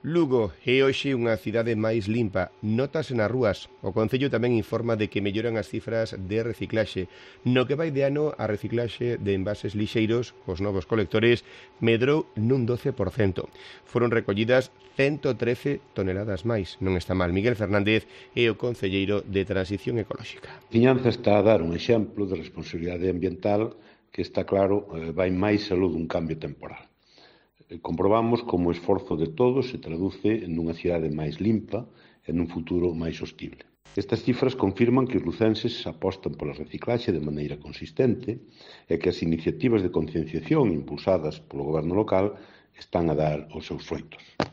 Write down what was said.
Lugo é hoxe unha cidade máis limpa, nótase nas rúas. O Concello tamén informa de que melloran as cifras de reciclaxe. No que vai de ano, a reciclaxe de envases lixeiros, os novos colectores, medrou nun 12%. Foron recollidas 113 toneladas máis. Non está mal. Miguel Fernández é o concelleiro de Transición Ecolóxica. A veciñanza está a dar un exemplo de responsabilidade ambiental que está claro vai máis aló dun cambio temporal. Comprobamos como o esforzo de todos se traduce nunha cidade máis limpa e nun futuro máis sostible. Estas cifras confirman que os lucenses apostan pola reciclaxe de maneira consistente e que as iniciativas de concienciación impulsadas polo goberno local están a dar os seus froitos.